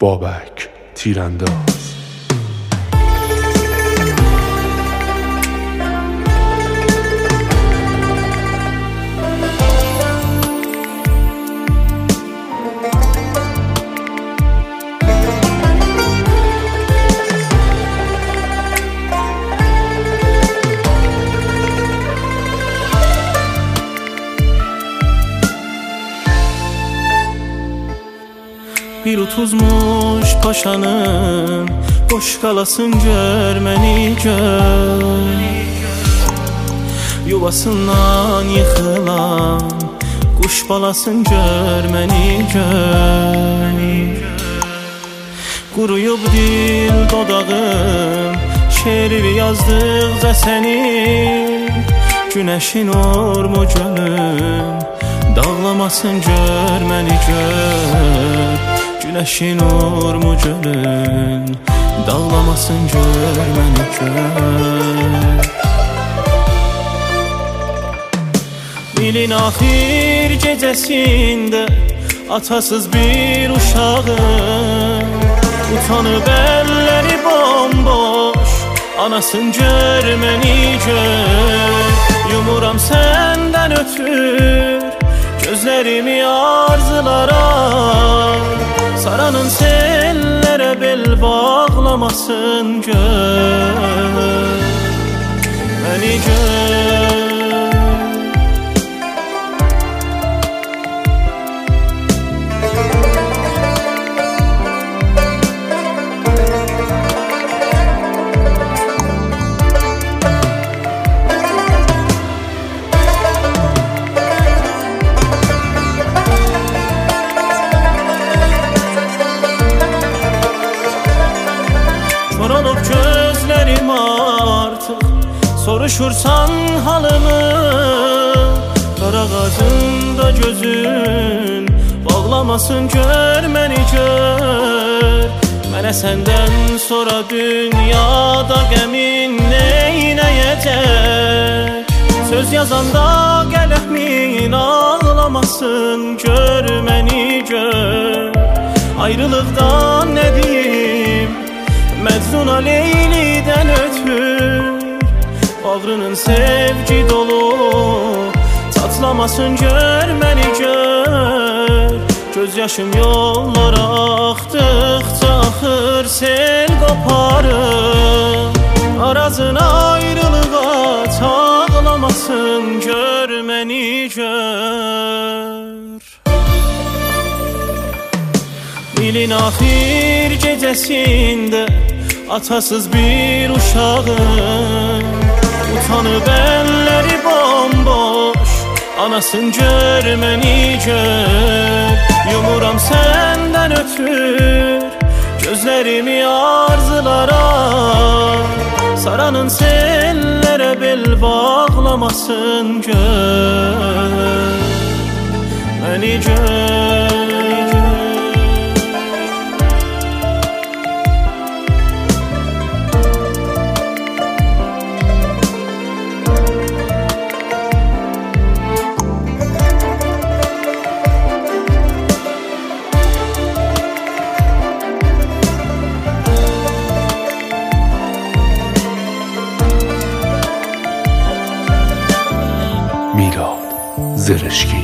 بابک تیرانداز. Bir utuzmuş paşanın boş qalasın gör məni gör. Yuvasından yıxılan quş balasın gör məni gör. Quruyub dil dodağım şeiri yazdıqca səni. Günəşin ormu gönlüm dağlamasın gör məni gör. Güneşin ormu gönlün dağlamasın gör məni gör. İlin axir gecəsində atasız bir uşağım utanıb əlləri bomboş anasın gör məni gör. Yumuram səndən ötür gözlərimi arzulara. Saranın sellere bel bağlamasın gör məni gör. Olup gözlerim artık soruşursan halımı. Dar ağacında gözün bağlamasın gör məni gör. Mənə səndən sonra dünyada qəmin neynəyəcək. Söz yazanda qələmin ağlamasın gör məni gör. Ayrılıqdan nə deyim Məcnuna Leyli'den ötür. Bağrının sevgi dolu tatlamasın gör məni gör. Göz yaşım yollara axdıqca axır sel qoparır. Arazın ayrılığa ağlamasın gör məni gör. İlin axir gecəsində atasız bir uşağım utanıb əlləri bomboş anasın gör məni gör. Yumuram səndən ötür gözlərimi arzulara. Saranın sellere bel bağlamasın gör məni gör. میلاد زرشکی.